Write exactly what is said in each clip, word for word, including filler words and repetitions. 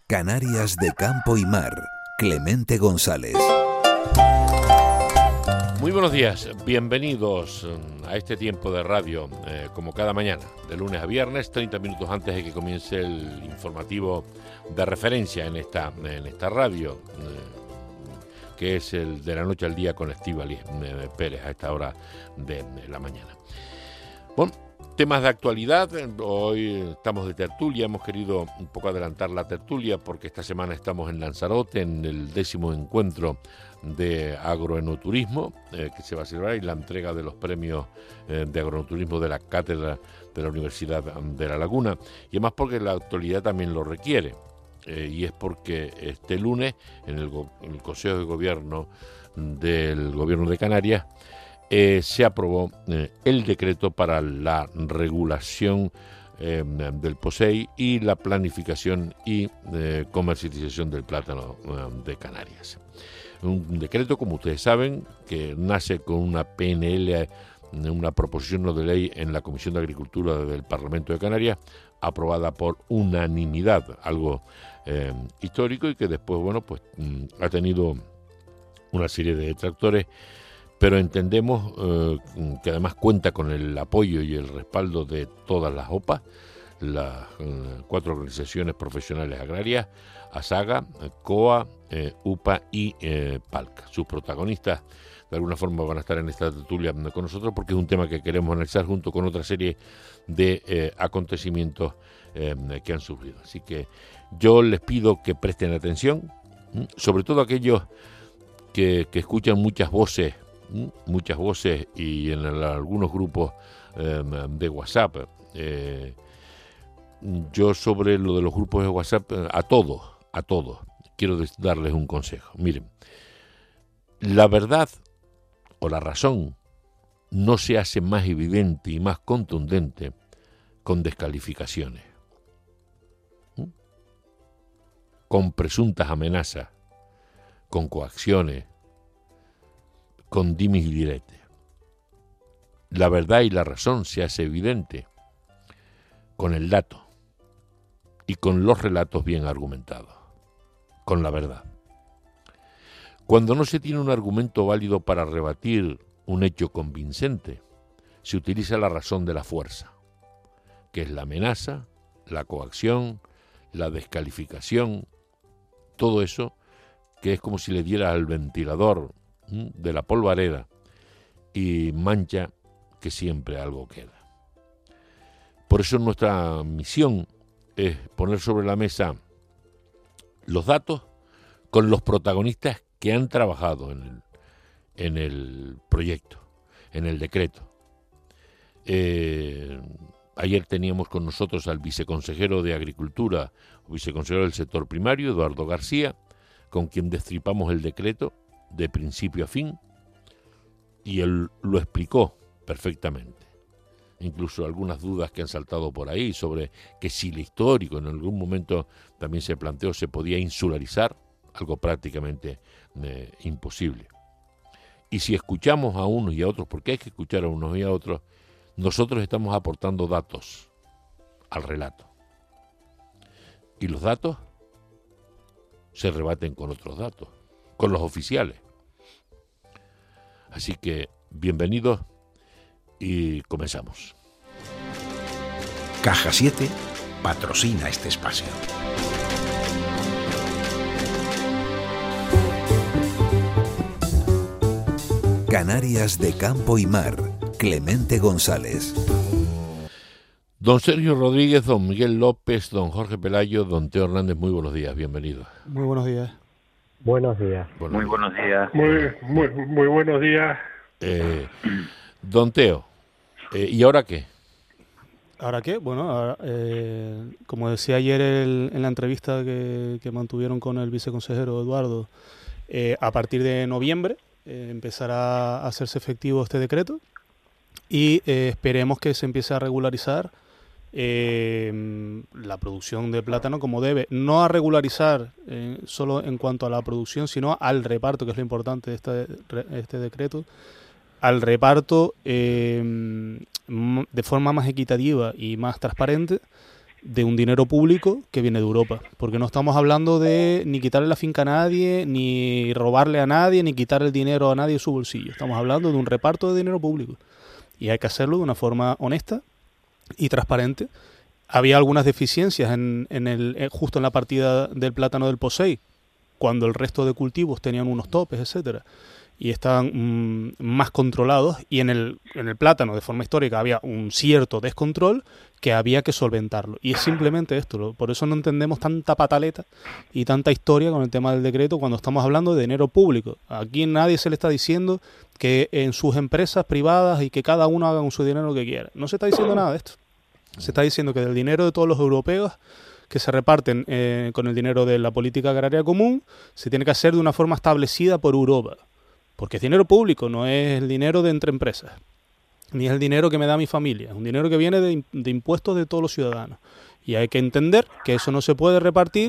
Canarias de campo y mar. Clemente González. Muy buenos días, bienvenidos a este tiempo de radio, eh, como cada mañana, de lunes a viernes, treinta minutos antes de que comience el informativo de referencia en esta, en esta radio, eh, que es el de la noche al día con Estíbaliz eh, Pérez a esta hora de, de la mañana. Bueno, temas de actualidad, hoy estamos de tertulia, hemos querido un poco adelantar la tertulia porque esta semana estamos en Lanzarote, en el décimo encuentro de agroenoturismo eh, que se va a celebrar y la entrega de los premios eh, de agroenoturismo de la cátedra de la Universidad de La Laguna, y además porque la actualidad también lo requiere, eh, y es porque este lunes en el, go- en el Consejo de Gobierno del Gobierno de Canarias eh, se aprobó eh, el decreto para la regulación eh, del POSEI y la planificación y eh, comercialización del plátano eh, de Canarias. Un decreto, como ustedes saben, que nace con una P N L, una proposición no de ley en la Comisión de Agricultura del Parlamento de Canarias, aprobada por unanimidad, algo eh, histórico, y que después, bueno, pues mm, ha tenido una serie de detractores, pero entendemos eh, que además cuenta con el apoyo y el respaldo de todas las O P A, las eh, cuatro organizaciones profesionales agrarias, ASAGA, COA, eh, U P A y eh, PALC. Sus protagonistas de alguna forma van a estar en esta tertulia con nosotros porque es un tema que queremos analizar junto con otra serie de eh, acontecimientos eh, que han surgido. Así que yo les pido que presten atención, sobre todo aquellos que, que escuchan muchas voces, muchas voces y en el, algunos grupos eh, de WhatsApp. Eh, yo sobre lo de los grupos de WhatsApp, a todos, a todos, quiero darles un consejo. Miren, la verdad o la razón no se hace más evidente y más contundente con descalificaciones, ¿Mm? con presuntas amenazas, con coacciones, con dimis y diretes. La verdad y la razón se hace evidente con el dato y con los relatos bien argumentados, con la verdad. Cuando no se tiene un argumento válido para rebatir un hecho convincente, se utiliza la razón de la fuerza, que es la amenaza, la coacción, la descalificación, todo eso que es como si le diera al ventilador ¿m? de la polvareda y mancha que siempre algo queda. Por eso nuestra misión es poner sobre la mesa los datos con los protagonistas que han trabajado en el, en el proyecto, en el decreto. Eh, ayer teníamos con nosotros al viceconsejero de Agricultura, o viceconsejero del sector primario, Eduardo García, con quien destripamos el decreto de principio a fin, y él lo explicó perfectamente. Incluso algunas dudas que han saltado por ahí sobre que si el histórico en algún momento también se planteó se podía insularizar, algo prácticamente eh, imposible. Y si escuchamos a unos y a otros, porque hay que escuchar a unos y a otros, nosotros estamos aportando datos al relato. Y los datos se rebaten con otros datos, con los oficiales. Así que bienvenidos y comenzamos. Caja siete patrocina este espacio. Canarias de campo y mar. Clemente González. Don Sergio Rodríguez, don Miguel López, don Jorge Pelayo, don Teo Hernández, muy buenos días, bienvenidos. Muy buenos días. Buenos días. Buenos Muy días. buenos días. Muy, muy, muy buenos días. Eh, don Teo, eh, ¿y ahora qué? ¿Ahora qué? Bueno, ahora, eh, como decía ayer el, en la entrevista que, que mantuvieron con el viceconsejero Eduardo, eh, a partir de noviembre eh, empezará a hacerse efectivo este decreto y eh, esperemos que se empiece a regularizar eh, la producción de plátano como debe. No a regularizar eh, solo en cuanto a la producción, sino al reparto, que es lo importante de este, este decreto, al reparto eh, de forma más equitativa y más transparente de un dinero público que viene de Europa, porque no estamos hablando de ni quitarle la finca a nadie, ni robarle a nadie, ni quitar el dinero a nadie de su bolsillo. Estamos hablando de un reparto de dinero público y hay que hacerlo de una forma honesta y transparente. Había algunas deficiencias en, en el, justo en la partida del plátano del POSEI, cuando el resto de cultivos tenían unos topes, etcétera, y estaban mmm, más controlados, y en el, en el plátano de forma histórica había un cierto descontrol que había que solventarlo. Y es simplemente esto, por eso no entendemos tanta pataleta y tanta historia con el tema del decreto cuando estamos hablando de dinero público. Aquí nadie se le está diciendo que en sus empresas privadas y que cada uno haga con su dinero lo que quiera. No se está diciendo nada de esto. Se está diciendo que del dinero de todos los europeos que se reparten eh, con el dinero de la política agraria común se tiene que hacer de una forma establecida por Europa. Porque es dinero público, no es el dinero de entre empresas, ni es el dinero que me da mi familia, es un dinero que viene de, de impuestos de todos los ciudadanos. Y hay que entender que eso no se puede repartir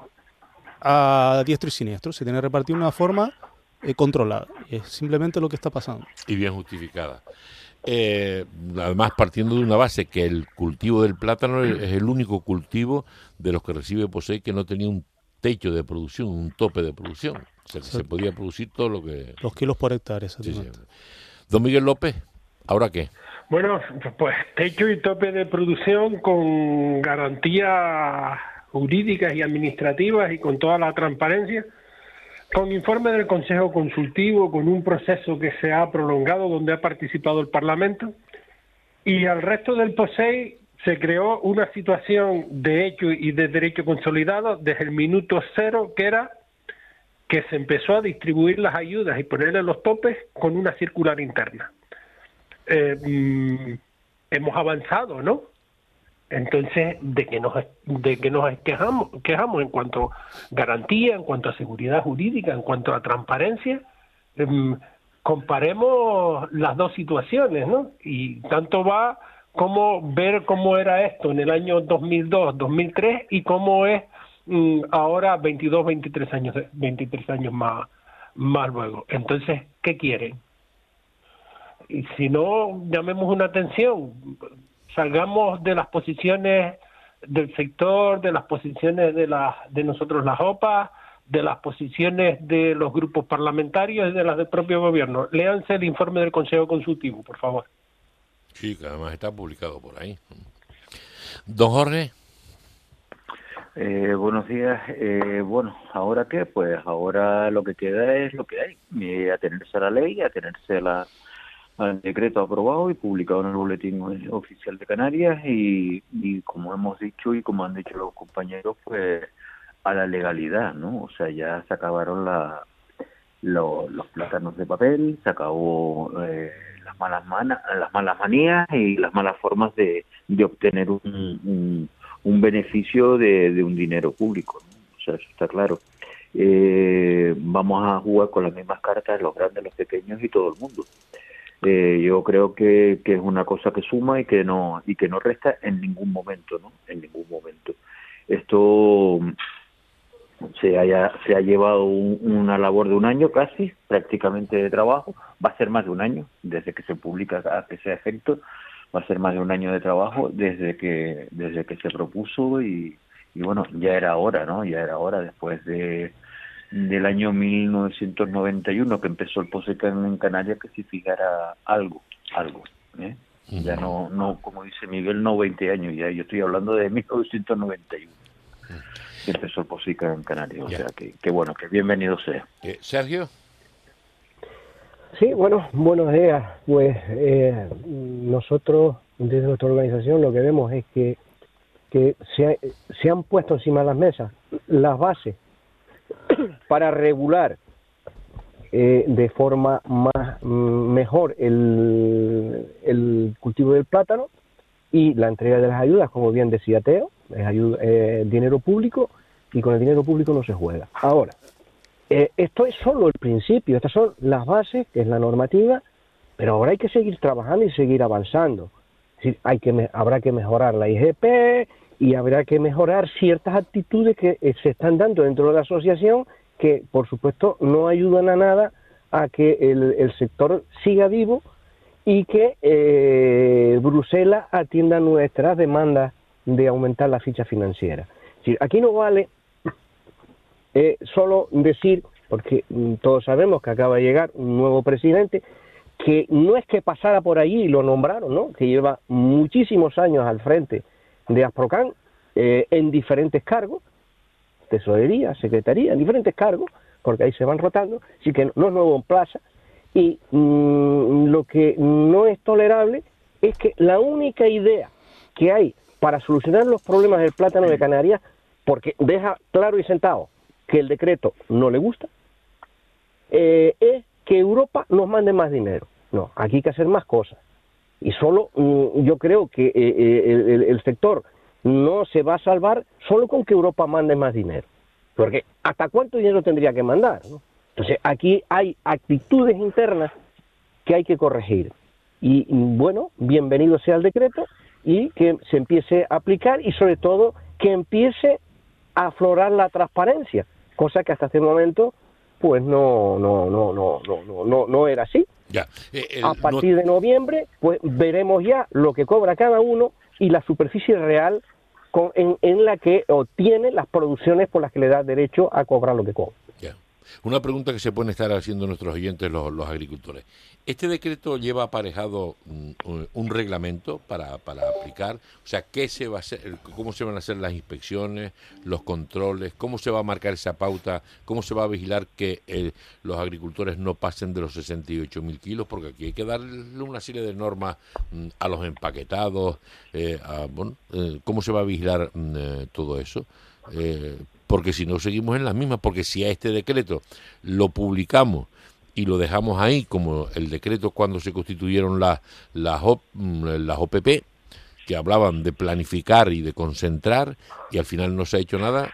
a diestro y siniestro, se tiene que repartir de una forma eh, controlada. Y es simplemente lo que está pasando. Y bien justificada. Eh, además, partiendo de una base que el cultivo del plátano es el único cultivo de los que recibe POSEI que no tenía un techo de producción, un tope de producción. O sea, que sí. Se podía producir todo lo que... Los kilos por hectárea. Sí, sí. Don Miguel López, ¿ahora qué? Bueno, pues techo y tope de producción con garantías jurídicas y administrativas y con toda la transparencia, con informe del Consejo Consultivo, con un proceso que se ha prolongado donde ha participado el Parlamento, y al resto del POSEI se creó una situación de hecho y de derecho consolidado desde el minuto cero, que era que se empezó a distribuir las ayudas y ponerle los topes con una circular interna. Eh, mm, hemos avanzado, ¿no? Entonces, de que nos de que nos quejamos, quejamos en cuanto a garantía, en cuanto a seguridad jurídica, en cuanto a transparencia, eh, comparemos las dos situaciones, ¿no? Y tanto va como ver cómo era esto en el año dos mil dos, dos mil tres y cómo es mm, ahora veintidós, veintitrés años, veintitrés años más, más luego. Entonces, ¿qué quieren? Y si no, llamemos una atención, salgamos de las posiciones del sector, de las posiciones de las de nosotros las O P A, de las posiciones de los grupos parlamentarios y de las del propio gobierno. Léanse el informe del Consejo Consultivo, por favor. Sí, que además está publicado por ahí. Don Jorge. Eh, buenos días. Eh, bueno, ¿ahora qué? Pues ahora lo que queda es lo que hay. Eh, atenerse a la ley, atenerse a la, al decreto aprobado y publicado en el Boletín Oficial de Canarias y, y como hemos dicho y como han dicho los compañeros, pues a la legalidad, ¿no? O sea, ya se acabaron la, lo, los plátanos de papel, se acabó eh, las malas manas, las malas manías y las malas formas de, de obtener un, un, un beneficio de, de un dinero público, ¿no? O sea, eso está claro. Eh, vamos a jugar con las mismas cartas los grandes, los pequeños y todo el mundo. Eh, yo creo que, que es una cosa que suma y que no y que no resta en ningún momento, ¿no? En ningún momento. Esto se haya se ha llevado un, una labor de un año casi, prácticamente de trabajo. Va a ser más de un año desde que se publica a que sea efecto. Va a ser más de un año de trabajo desde que desde que se propuso y, y bueno, ya era hora, ¿no? Ya era hora después de del año mil novecientos noventa y uno que empezó el POSEI en Canarias que se fijara algo, algo, ¿eh? Uh-huh. Ya no, no, como dice Miguel, no veinte años, ya yo estoy hablando de mil novecientos noventa y uno uh-huh. que empezó el POSEI en Canarias, yeah. O sea, que, que bueno, que bienvenido sea. Eh, Sergio. Sí, bueno, buenos días. Pues eh, nosotros, desde nuestra organización, lo que vemos es que, que se, ha, se han puesto encima de las mesas las bases para regular eh, de forma más mejor el, el cultivo del plátano y la entrega de las ayudas, como bien decía Teo, es ayuda, eh, dinero público y con el dinero público no se juega. Ahora, eh, esto es solo el principio, estas son las bases, que es la normativa, pero ahora hay que seguir trabajando y seguir avanzando. Es decir, hay que me, habrá que mejorar la I G P y habrá que mejorar ciertas actitudes que eh, se están dando dentro de la asociación que, por supuesto, no ayudan a nada a que el, el sector siga vivo y que eh, Bruselas atienda nuestras demandas de aumentar la ficha financiera. Es decir, aquí no vale eh, solo decir, porque mm, todos sabemos que acaba de llegar un nuevo presidente, que no es que pasara por allí y lo nombraron, ¿no? Que lleva muchísimos años al frente de Asprocan eh, en diferentes cargos, tesorería, secretaría, en diferentes cargos, porque ahí se van rotando, así que no es nuevo en plaza, y mmm, lo que no es tolerable es que la única idea que hay para solucionar los problemas del plátano de Canarias, porque deja claro y sentado que el decreto no le gusta, eh, es que Europa nos mande más dinero. No, aquí hay que hacer más cosas. Y solo mmm, yo creo que eh, el, el sector no se va a salvar solo con que Europa mande más dinero. Porque ¿hasta cuánto dinero tendría que mandar, ¿no? Entonces aquí hay actitudes internas que hay que corregir. Y bueno, bienvenido sea el decreto y que se empiece a aplicar y sobre todo que empiece a aflorar la transparencia, cosa que hasta este momento pues no no no no no no no era así. Ya. Eh, el, a partir no... de noviembre pues veremos ya lo que cobra cada uno y la superficie real con, en, en la que obtiene las producciones por las que le da derecho a cobrar lo que cobra. Ya. Una pregunta que se pueden estar haciendo nuestros oyentes, los, los agricultores. ¿Este decreto lleva aparejado un, un reglamento para, para aplicar? O sea, ¿qué se va a hacer? ¿Cómo se van a hacer las inspecciones, los controles? ¿Cómo se va a marcar esa pauta? ¿Cómo se va a vigilar que el, los agricultores no pasen de los sesenta y ocho mil kilos? Porque aquí hay que darle una serie de normas mm, a los empaquetados. Eh, a, bueno, eh, ¿Cómo se va a vigilar mm, eh, todo eso? Eh, porque si no seguimos en las mismas, porque si a este decreto lo publicamos y lo dejamos ahí, como el decreto cuando se constituyeron las, las, las O P P, que hablaban de planificar y de concentrar, y al final no se ha hecho nada,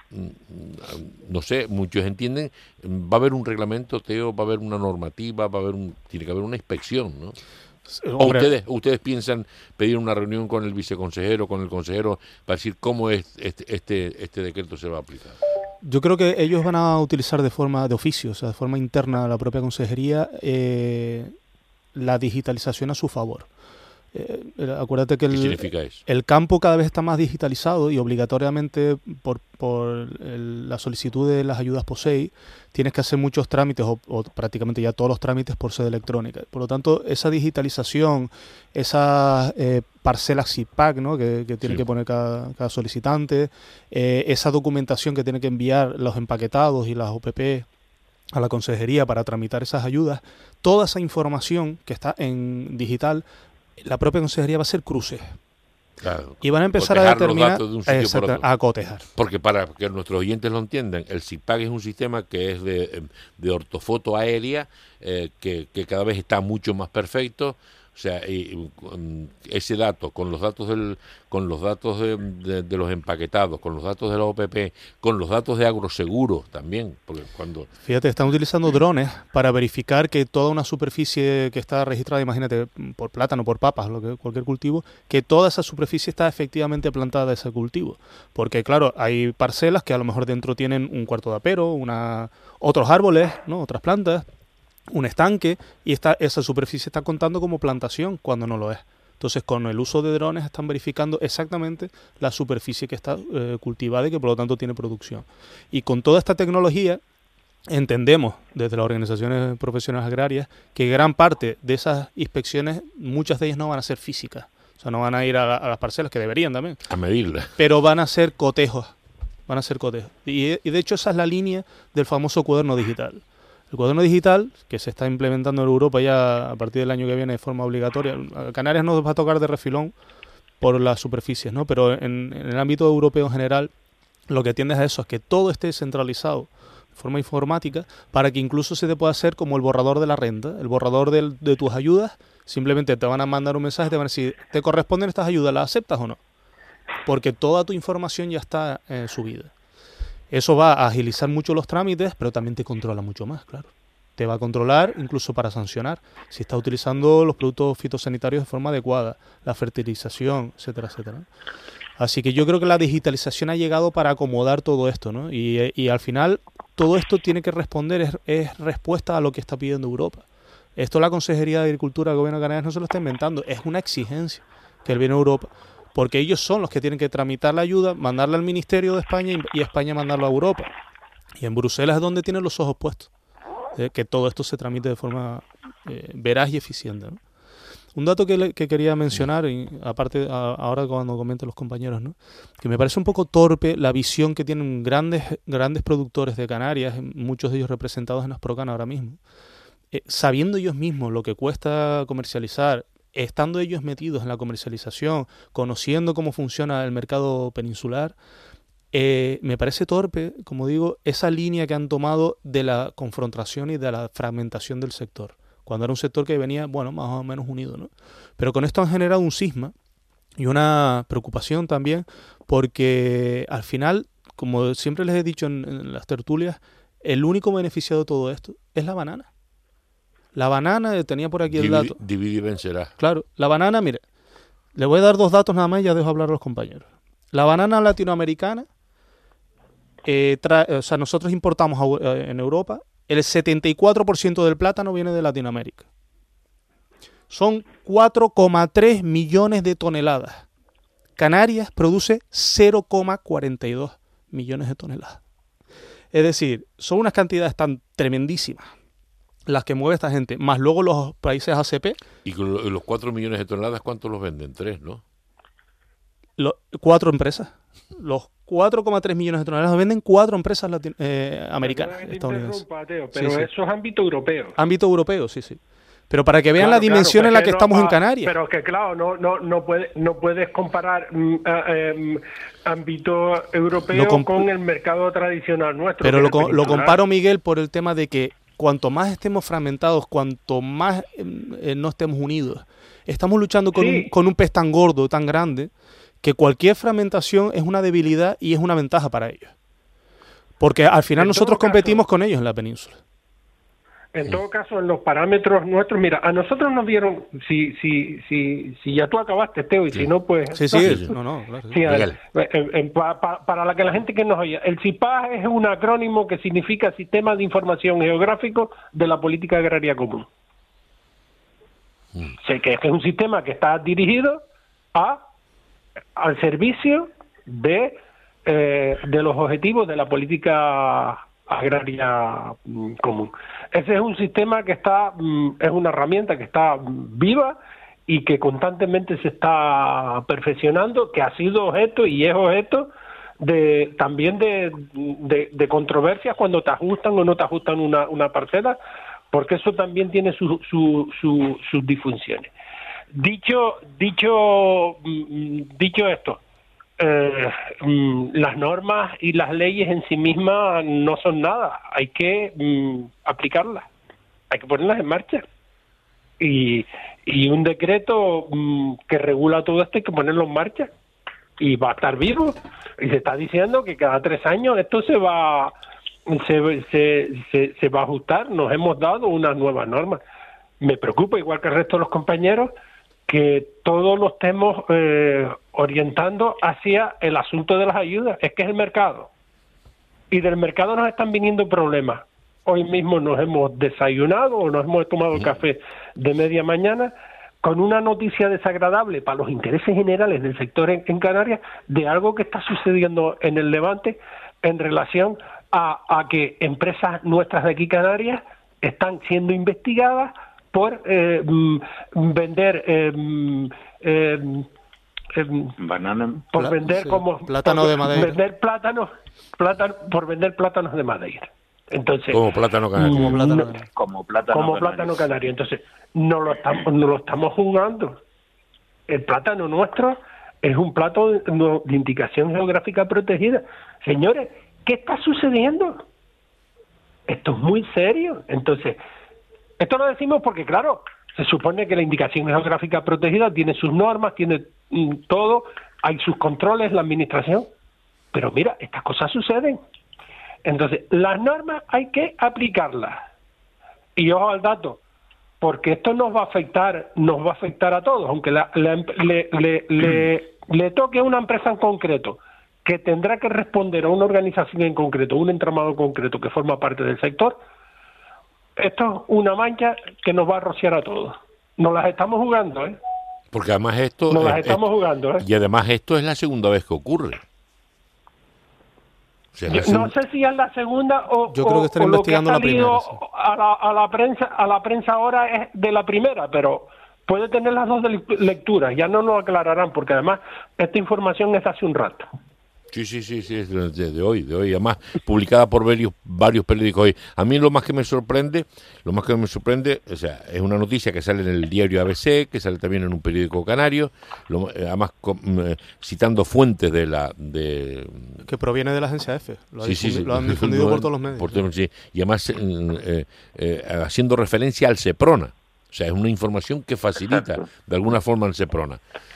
no sé, muchos entienden, va a haber un reglamento, Teo, va a haber una normativa, va a haber un, tiene que haber una inspección, ¿no? ¿O ustedes, ustedes piensan pedir una reunión con el viceconsejero, con el consejero, para decir cómo es este, este, este decreto se va a aplicar? Yo creo que ellos van a utilizar de forma de oficio, o sea, de forma interna a la propia consejería, eh, la digitalización a su favor. Eh, acuérdate que ¿Qué el, significa eso? el campo cada vez está más digitalizado y obligatoriamente por, por el, la solicitud de las ayudas POSEI tienes que hacer muchos trámites o, o prácticamente ya todos los trámites por sede electrónica. Por lo tanto, esa digitalización, esas eh, parcelas C I P A C, ¿no? que, que tiene sí. que poner cada, cada solicitante, eh, esa documentación que tiene que enviar los empaquetados y las O P P a la consejería para tramitar esas ayudas, toda esa información que está en digital, la propia consejería va a hacer cruces. Claro, y van a empezar a determinar, de un sitio exacto, por otro. a cotejar. Porque para que nuestros oyentes lo entiendan, el C I P A C es un sistema que es de, de ortofoto aérea, eh, que, que cada vez está mucho más perfecto. O sea, y, um, ese dato, con los datos del, con los datos de, de, de los empaquetados, con los datos de la O P P, con los datos de agroseguro también, porque cuando... Fíjate, están utilizando drones para verificar que toda una superficie que está registrada, imagínate, por plátano, por papas, lo que, cualquier cultivo, que toda esa superficie está efectivamente plantada de ese cultivo. Porque, claro, hay parcelas que a lo mejor dentro tienen un cuarto de apero, una, otros árboles, ¿no? Otras plantas, un estanque, y esta, esa superficie está contando como plantación cuando no lo es. Entonces, con el uso de drones están verificando exactamente la superficie que está eh, cultivada y que por lo tanto tiene producción. Y con toda esta tecnología entendemos desde las organizaciones profesionales agrarias que gran parte de esas inspecciones, muchas de ellas no van a ser físicas. O sea, no van a ir a, a las parcelas, que deberían también. A medirlas. Pero van a ser cotejos. Van a ser cotejos. Y, y de hecho esa es la línea del famoso cuaderno digital. El cuaderno digital, que se está implementando en Europa ya a partir del año que viene de forma obligatoria. A Canarias nos va a tocar de refilón por las superficies, ¿no? Pero en, en el ámbito europeo en general, lo que tiende a eso es que todo esté centralizado de forma informática para que incluso se te pueda hacer como el borrador de la renta, el borrador de, de tus ayudas. Simplemente te van a mandar un mensaje, te van a decir, ¿te corresponden estas ayudas? ¿Las aceptas o no? Porque toda tu información ya está eh, subida. Eso va a agilizar mucho los trámites, pero también te controla mucho más, claro. Te va a controlar incluso para sancionar si estás utilizando los productos fitosanitarios de forma adecuada, la fertilización, etcétera, etcétera. Así que yo creo que la digitalización ha llegado para acomodar todo esto, ¿no? Y, y al final todo esto tiene que responder, es, es respuesta a lo que está pidiendo Europa. Esto la Consejería de Agricultura del Gobierno de Canarias no se lo está inventando, es una exigencia que viene Europa porque ellos son los que tienen que tramitar la ayuda, mandarla al Ministerio de España y, y España mandarlo a Europa. Y en Bruselas es donde tienen los ojos puestos, eh, que todo esto se tramite de forma eh, veraz y eficiente, ¿no? Un dato que, le, que quería mencionar, y aparte a, ahora cuando comenten los compañeros, ¿no? Que me parece un poco torpe la visión que tienen grandes, grandes productores de Canarias, muchos de ellos representados en Asprocan ahora mismo, eh, sabiendo ellos mismos lo que cuesta comercializar, estando ellos metidos en la comercialización, conociendo cómo funciona el mercado peninsular, eh, me parece torpe, como digo, esa línea que han tomado de la confrontación y de la fragmentación del sector, cuando era un sector que venía, bueno, más o menos unido, ¿no? Pero con esto han generado un cisma y una preocupación también, porque al final, como siempre les he dicho en, en las tertulias, el único beneficiado de todo esto es la banana. La banana, tenía por aquí el Divide, dato. Divide y vencerá. Claro, la banana, mire, le voy a dar dos datos nada más y ya dejo hablar a los compañeros. La banana latinoamericana, eh, tra- o sea, nosotros importamos a, eh, en Europa, el setenta y cuatro por ciento del plátano viene de Latinoamérica. Son cuatro coma tres millones de toneladas. Canarias produce cero coma cuarenta y dos millones de toneladas. Es decir, son unas cantidades tan tremendísimas las que mueve esta gente, más luego los países A C P. Y con lo- los cuatro millones de toneladas, ¿cuántos los venden? Tres, ¿no? Lo, cuatro empresas. Los cuatro coma tres millones de toneladas venden cuatro empresas latino, eh, americanas, Perdona que te estadounidenses. interrumpa, Teo, pero Sí, sí. eso es ámbito europeo. Ámbito europeo, sí, sí. Pero para que vean Claro, la dimensión claro, en la pues que no estamos va- en Canarias. Pero que claro, no no no puedes no puedes comparar mm, eh, eh, ámbito europeo Lo comp- con el mercado tradicional nuestro. Pero que lo, es el co- lo peninsular. comparo, Miguel, por el tema de que cuanto más estemos fragmentados, cuanto más eh, eh, no estemos unidos, estamos luchando con, Sí. un, con un pez tan gordo, tan grande, que cualquier fragmentación es una debilidad y es una ventaja para ellos. Porque al final En nosotros todo caso- competimos con ellos en la península. En todo caso, en los parámetros nuestros, mira, a nosotros nos dieron, si si si si ya tú acabaste, Teo, y si no, pues... Sí, no, sí, sí. no, no, claro. sí. Sí, a ver, Miguel. en- en- pa- pa- para la que la gente que nos oye, el C I P A G es un acrónimo que significa Sistema de Información Geográfico de la Política Agraria Común. Sé que es un sistema que está dirigido a al servicio de eh, de los objetivos de la política agraria mm, común. Ese es un sistema que está mm, es una herramienta que está mm, viva y que constantemente se está perfeccionando, que ha sido objeto y es objeto de también de, de, de controversias cuando te ajustan o no te ajustan una, una parcela, porque eso también tiene su, su, su, sus disfunciones. Dicho dicho mm, dicho esto, eh, mm, las normas y las leyes en sí mismas no son nada, hay que mm, aplicarlas, hay que ponerlas en marcha. Y, y un decreto mm, que regula todo esto hay que ponerlo en marcha y va a estar vivo, y se está diciendo que cada tres años esto se va se, se, se, se va a ajustar. Nos hemos dado unas nuevas normas. Me preocupa, igual que el resto de los compañeros, que todos lo estemos eh, orientando hacia el asunto de las ayudas. Es que es el mercado, y del mercado nos están viniendo problemas. Hoy mismo nos hemos desayunado o nos hemos tomado el café de media mañana con una noticia desagradable para los intereses generales del sector en, en Canarias, de algo que está sucediendo en el Levante en relación a, a que empresas nuestras de aquí Canarias están siendo investigadas por eh, mm, vender eh, mm, eh, eh, Banana. por Pla- vender sí, como plátano por de Madeira. vender plátanos plátano, por vender plátanos de Madeira. Entonces, Como plátano canario. Como plátano. no- Como plátano como canario. plátano canario. Entonces, no lo estamos, no lo estamos jugando. El plátano nuestro es un plato de, no- de indicación geográfica protegida. Señores, ¿qué está sucediendo? Esto es muy serio. Entonces, esto lo decimos porque, claro, se supone que la indicación geográfica protegida tiene sus normas, tiene mm, todo, hay sus controles, la administración. Pero mira, estas cosas suceden. Entonces, las normas hay que aplicarlas. Y ojo al dato, porque esto nos va a afectar, nos va a afectar a todos, aunque la, la- le, le, le, le toque a una empresa en concreto, que tendrá que responder a una organización en concreto, un entramado concreto que forma parte del sector. Esto es una mancha que nos va a rociar a todos. Nos las estamos jugando, ¿eh? Porque además esto... Nos las eh, estamos eh, jugando, ¿eh? Y además esto es la segunda vez que ocurre. O sea, Yo, no sé si es la segunda o, Yo creo que están o lo que ha investigando la salido primera, sí. a, la, a la prensa a la prensa ahora es de la primera, pero puede tener las dos de lecturas. Ya no nos aclararán porque además esta información es de hace un rato. Sí, sí, sí, sí, es de, de hoy, de hoy, además publicada por varios, varios periódicos hoy. A mí lo más que me sorprende, lo más que me sorprende, o sea, es una noticia que sale en el diario A B C, que sale también en un periódico canario, lo, además con, eh, citando fuentes de la... de Que proviene de la agencia F, lo, ha sí, sí, difundi- sí, lo han difundido no, por todos los medios. por todos- sí, y además eh, eh, haciendo referencia al Seprona, o sea, es una información que facilita Exacto. de alguna forma al Seprona.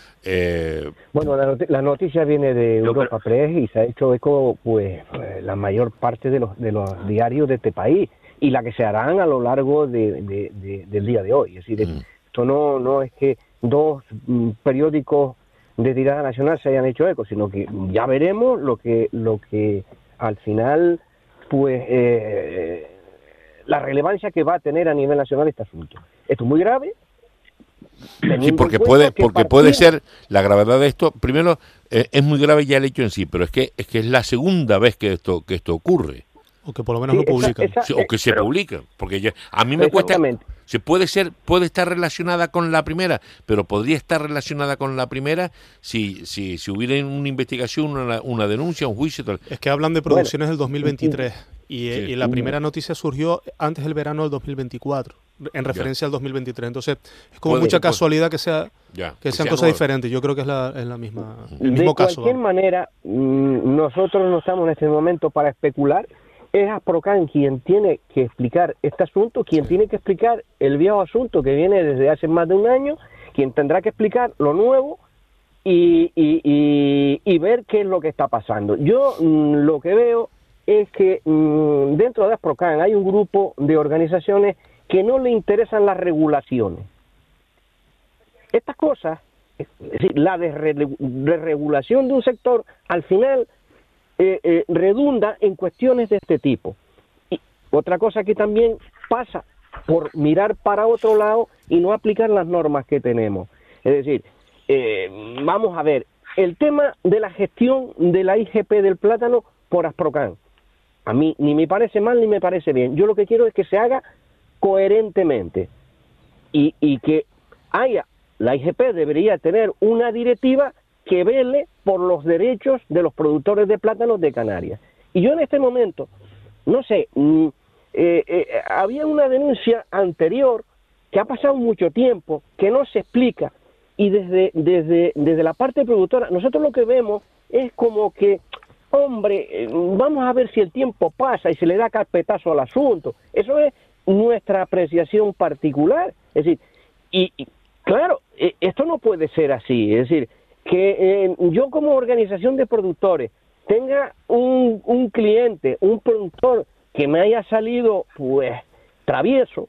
Eh, Bueno, la, not- la noticia viene de Yo Europa Press y se ha hecho eco, pues, eh, la mayor parte de los de los diarios de este país y la que se harán a lo largo de, de- de- del día de hoy. Es decir, Mm. esto no no es que dos mm, periódicos de tirada nacional se hayan hecho eco, sino que ya veremos lo que lo que al final, pues, eh, la relevancia que va a tener a nivel nacional este asunto. Esto es muy grave. Sí, porque puede, porque puede ser la gravedad de esto. Primero, eh, es muy grave ya el hecho en sí, pero es que es que es la segunda vez que esto que esto ocurre. O que por lo menos Sí, lo esa- publican. esa- Sí, o que se pero- publica, porque ya, a mí me cuesta. Exactamente. Se puede ser, puede estar relacionada con la primera, pero podría estar relacionada con la primera si si, si hubiera una investigación, una, una denuncia, un juicio, tal. Es que hablan de producciones del dos mil veintitrés y, eh, Sí. y la primera noticia surgió antes del verano del dos mil veinticuatro, en referencia al dos mil veintitrés. Entonces, es como Puede- mucha puede- casualidad que sea Ya, que sean sea cosas nueva. diferentes. Yo creo que es la, es la misma, el De mismo caso. cualquier vamos. manera, mm, nosotros no estamos en este momento para especular. Es Asprocan quien tiene que explicar este asunto, quien tiene que explicar el viejo asunto que viene desde hace más de un año, quien tendrá que explicar lo nuevo y, y, y, y ver qué es lo que está pasando. Yo mm, lo que veo es que mm, dentro de Asprocan hay un grupo de organizaciones que no le interesan las regulaciones. Estas cosas, es decir, la desre- desregulación de un sector, al final eh, eh, redunda en cuestiones de este tipo. Y otra cosa que también pasa por mirar para otro lado y no aplicar las normas que tenemos. Es decir, eh, vamos a ver, el tema de la gestión de la I G P del plátano por Asprocan, a mí ni me parece mal ni me parece bien. Yo lo que quiero es que se haga coherentemente y, y que haya, la I G P debería tener una directiva que vele por los derechos de los productores de plátanos de Canarias. Y yo en este momento, no sé, mm, eh, eh, había una denuncia anterior que ha pasado mucho tiempo, que no se explica, y desde, desde, desde la parte productora, nosotros lo que vemos es como que, hombre, eh, vamos a ver si el tiempo pasa y se le da carpetazo al asunto. Eso es nuestra apreciación particular. Es decir, y, y claro, eh, esto no puede ser así. Es decir, que eh, yo como organización de productores tenga un, un cliente, un productor que me haya salido pues travieso,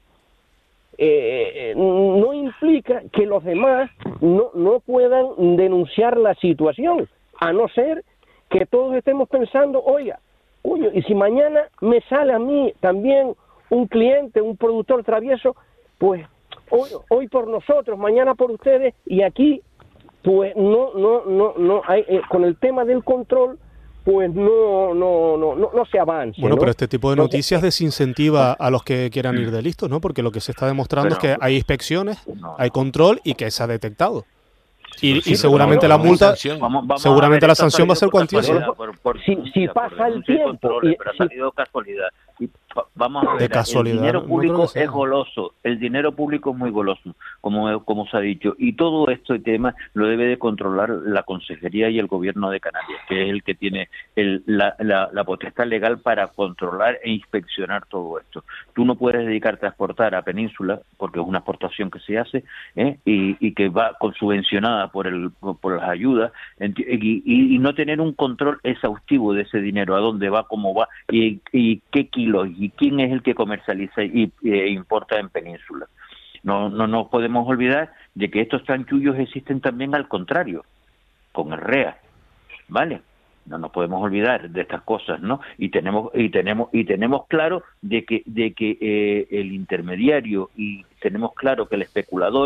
eh, no implica que los demás no, no puedan denunciar la situación, a no ser que todos estemos pensando, oiga, uy, y si mañana me sale a mí también un cliente, un productor travieso, pues hoy, hoy por nosotros, mañana por ustedes, y aquí pues no no no no hay eh, con el tema del control pues no no no no, no se avanza. Bueno, ¿no? pero este tipo de Entonces, noticias desincentiva a los que quieran ir de listos, ¿no? Porque lo que se está demostrando Pero- es que hay inspecciones, No. hay control y que se ha detectado. Y, Sí, y pero seguramente vamos, la multa, sanción. Vamos- vamos seguramente a ver, la esto ha sanción va a ser salido por cuantiosa. casualidad, por- por Si- denuncia, si por pasa el denuncia y tiempo controles, y- pero ha si- salido casualidad. Y pa- vamos a De ver, casualidad, el dinero no creo público que sea. es goloso, el dinero público es muy goloso, como, como se ha dicho, y todo este tema lo debe de controlar la Consejería y el Gobierno de Canarias, que es el que tiene el, la, la, la potestad legal para controlar e inspeccionar todo esto. Tú no puedes dedicarte a exportar a Península, porque es una exportación que se hace, ¿eh? y, y que va con subvencionada por, el, por las ayudas, enti- y, y, y no tener un control exhaustivo de ese dinero, a dónde va, cómo va, y, y qué kilos, y quién es el que comercializa y e importa en Península. No, no nos podemos olvidar de que estos chanchullos existen también al contrario, con el R E A, ¿vale? No nos podemos olvidar de estas cosas, ¿no? Y tenemos y tenemos y tenemos claro de que de que eh, el intermediario y tenemos claro que el especulador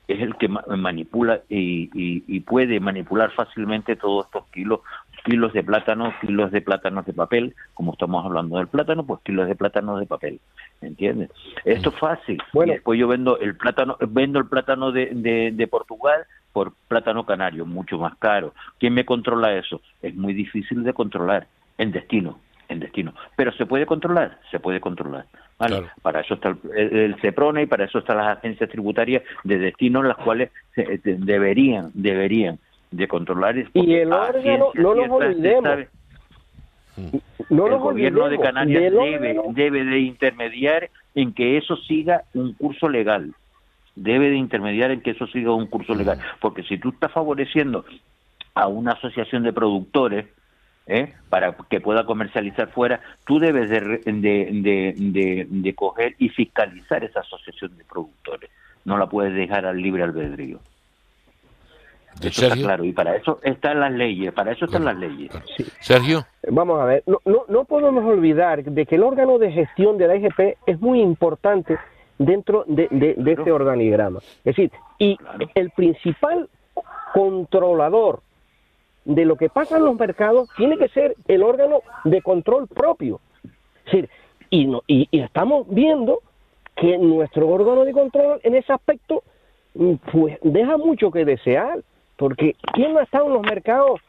es el que ma- manipula y, y, y puede manipular fácilmente todos estos kilos, kilos de plátano, kilos de plátanos de papel, como estamos hablando del plátano, pues kilos de plátanos de papel, ¿entiendes? Esto es fácil. Bueno. Y después yo vendo el plátano, vendo el plátano de, de, de Portugal por plátano canario, mucho más caro. ¿Quién me controla eso? Es muy difícil de controlar, en destino, en destino. Pero se puede controlar, se puede controlar. ¿Vale? Claro. Para eso está el, el, el CEPRONE y para eso están las agencias tributarias de destino, en las cuales se, de, deberían, deberían de controlar. Y el órgano, no nos olvidemos, no el nos gobierno de olvidemos Canarias del debe, órgano. debe de intermediar en que eso siga un curso legal. Debe de intermediar en que eso siga un curso legal. Porque si tú estás favoreciendo a una asociación de productores, ¿eh? para que pueda comercializar fuera, tú debes de, de, de, de, de coger y fiscalizar esa asociación de productores. No la puedes dejar al libre albedrío. ¿De Eso está Sergio? claro. Y para eso están las leyes. Para eso están Claro, las leyes. claro. Sergio. Vamos a ver, no, no, no podemos olvidar de que el órgano de gestión de la I G P es muy importante dentro de, de, de este organigrama. Es decir, y Claro. el principal controlador de lo que pasa en los mercados tiene que ser el órgano de control propio. Es decir, y, no, y, y estamos viendo que nuestro órgano de control en ese aspecto mm, pues deja mucho que desear, porque ¿quién no ha estado en los mercados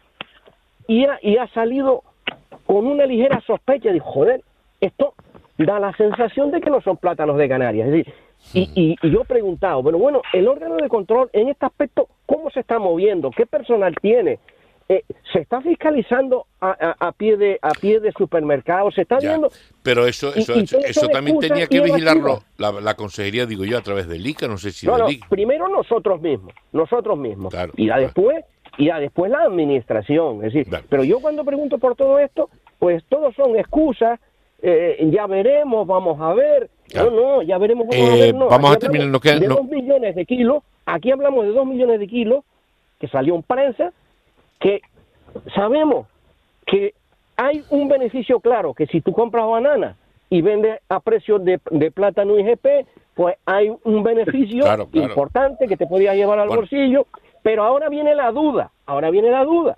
y ha, y ha salido con una ligera sospecha de, joder, esto da la sensación de que no son plátanos de Canarias? Es decir, y, y, y yo he preguntado, bueno, bueno, el órgano de control en este aspecto, ¿cómo se está moviendo? ¿Qué personal tiene? Eh, ¿Se está fiscalizando a, a, a pie de a pie de supermercado? ¿Se está Ya, viendo? pero eso eso, Y- y eso, todo eso son también excusas tenía que y vigilarlo evasivas. la, la consejería, digo yo, a través del I C A, no sé si No, del no, I C A. primero nosotros mismos, nosotros mismos. Claro, y ya claro. después, y ya después la administración. Es decir, Claro. pero yo cuando pregunto por todo esto, pues todos son excusas, eh, ya veremos, vamos a ver. Claro. No, no, ya veremos, vamos Eh, a ver. No, vamos aquí a terminar, hablamos nos queda- de no- dos millones de kilos, aquí hablamos de dos millones de kilos, que salió en prensa, que sabemos que hay un beneficio claro, que si tú compras banana y vendes a precio de, de plátano I G P, pues hay un beneficio Claro, claro. importante que te podías llevar al Bueno. bolsillo, pero ahora viene la duda, ahora viene la duda.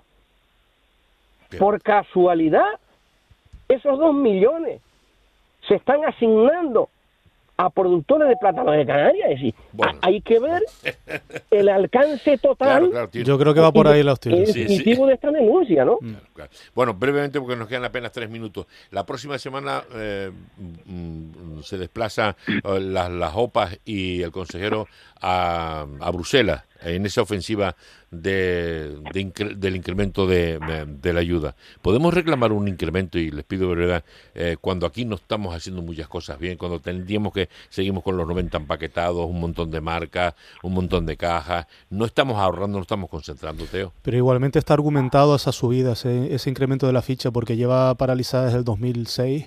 Bien. Por casualidad, esos dos millones se están asignando a productores de plátano de Canarias. Es decir, Bueno. hay que ver el alcance total Claro, claro, tiene- Yo creo que va por ahí la y hostilidad. Sí, definitivo sí. de esta denuncia, ¿no? Claro, claro. Bueno, brevemente, porque nos quedan apenas tres minutos. La próxima semana eh, mm, se desplaza eh, las, las O P A y el consejero a, a Bruselas en esa ofensiva de, de incre- del incremento de, de la ayuda. ¿Podemos reclamar un incremento? Y les pido verdad, eh, cuando aquí no estamos haciendo muchas cosas bien, cuando tendríamos que seguimos con los noventa empaquetados, un montón de marcas, un montón de cajas, no estamos ahorrando, no estamos concentrando, Teo. Pero igualmente está argumentado esa subida, ese, ese incremento de la ficha, porque lleva paralizada desde el dos mil seis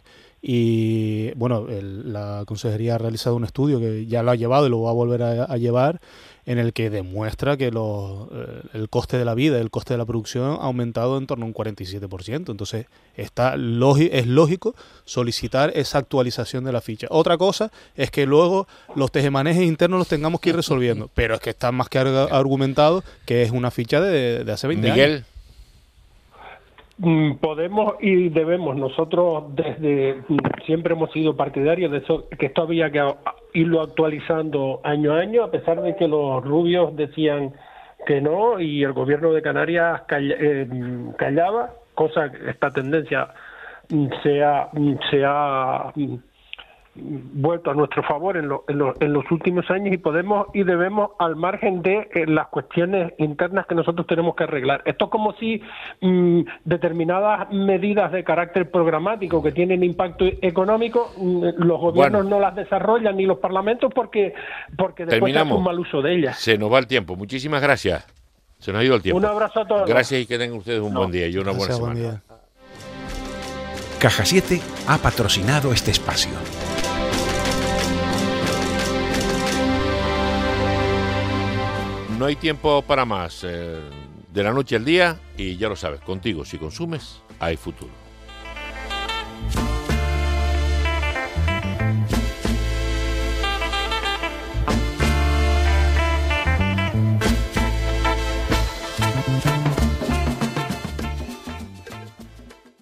y, bueno, el- la consejería ha realizado un estudio que ya lo ha llevado y lo va a volver a, a llevar, en el que demuestra que los, eh, el coste de la vida, el coste de la producción ha aumentado en torno a un cuarenta y siete por ciento. Entonces, está logi- es lógico solicitar esa actualización de la ficha. Otra cosa es que luego los tejemanejes internos los tengamos que ir resolviendo, pero es que está más que arg- argumentado que es una ficha de, de hace veinte años. Miguel. Mm, Podemos y debemos, nosotros desde mm, siempre hemos sido partidarios de eso, que esto había que a- irlo actualizando año a año, a pesar de que los rubios decían que no y el gobierno de Canarias calla- eh, callaba, cosa que esta tendencia mm, se ha, mm, se ha mm, vuelto a nuestro favor en, lo- en, lo- en los últimos años y podemos y debemos al margen de eh, las cuestiones internas que nosotros tenemos que arreglar. Esto es como si mm, determinadas medidas de carácter programático que tienen impacto económico, mm, los gobiernos Bueno. no las desarrollan ni los parlamentos porque porque después se hace Terminamos. un mal uso de ellas. Se nos va el tiempo. Muchísimas gracias. Se nos ha ido el tiempo. Un abrazo a todos. Gracias y que tengan ustedes un buen día y una Gracias, buena buen semana. día. Caja siete ha patrocinado este espacio. No hay tiempo para más. eh, de la noche al día y ya lo sabes, contigo si consumes hay futuro.